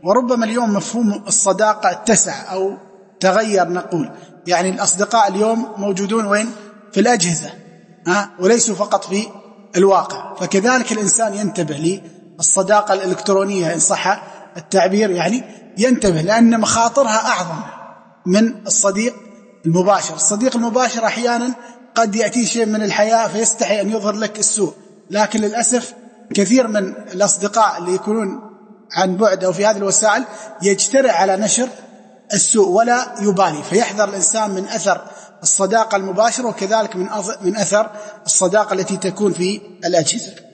وربما اليوم مفهوم الصداقة اتسع أو تغير نقول، يعني الأصدقاء اليوم موجودون وين؟ في الأجهزة وليسوا فقط في الواقع. فكذلك الإنسان ينتبه للصداقة الإلكترونية إن صح التعبير، يعني ينتبه، لأن مخاطرها أعظم من الصديق المباشر. الصديق المباشر أحيانا قد يأتي شيء من الحياة فيستحي أن يظهر لك السوء، لكن للأسف كثير من الأصدقاء اللي يكونون عن بعد أو في هذه الوسائل يجترئ على نشر السوء ولا يبالي، فيحذر الإنسان من أثر الصداقة المباشرة، وكذلك من أثر الصداقة التي تكون في الأجهزة.